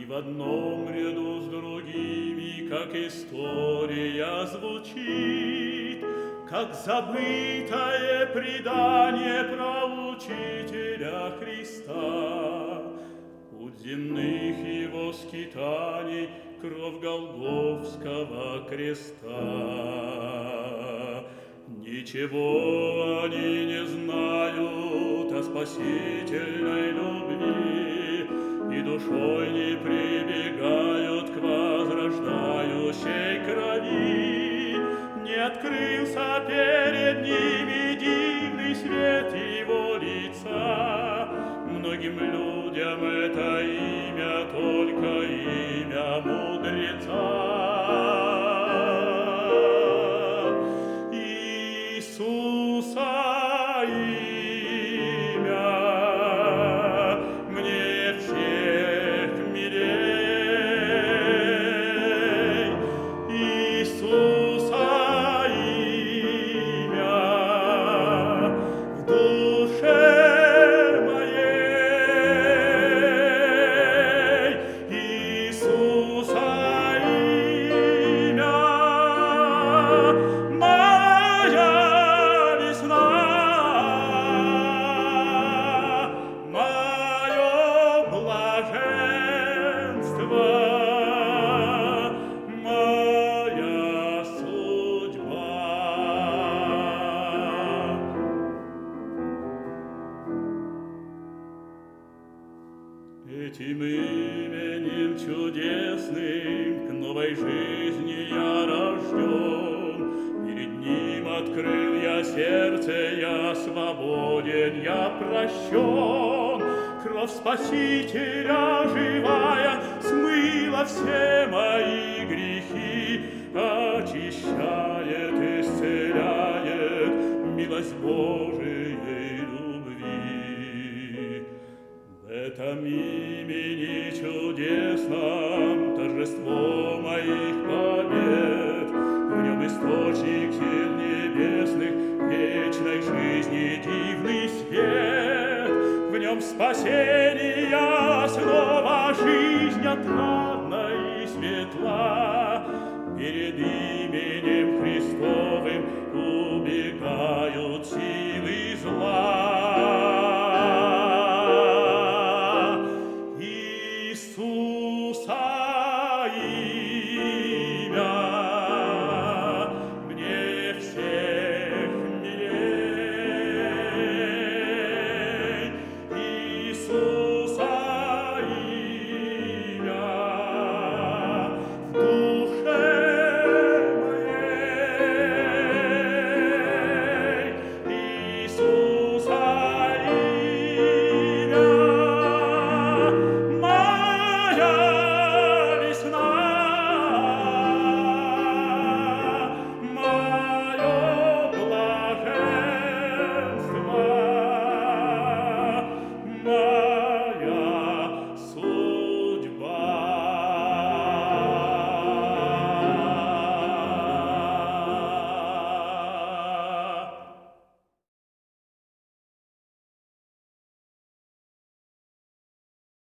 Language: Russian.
в одном ряду с другими, как история звучит, как забытое предание про учителя Христа. Путь земных его скитаний, кровь Голгофского креста. Ничего они не знают о спасительной любви и душой не прибегают к возрождающей крови. Не открылся перед ними дивный свет его лица. Многим людям это имя только имя мудреца. Иисуса имя мне всех милей. Иисуса имя в душе моей. Иисуса имя моя весна, мое блаженство, моя судьба. Этим именем чудесным к новой жизни я рожден. Перед ним открыл я сердце, я свободен, я прощен. Кровь Спасителя живая смыла все мои грехи, очищает, исцеляет милость Божией любви. В этом имени чудесном торжество моих побед, в нем источник сил небесных, вечной жизни дивный свет, в нем спасение, снова жизнь отрадна и светла. Перед именем Христовым убегают силы зла. Иисус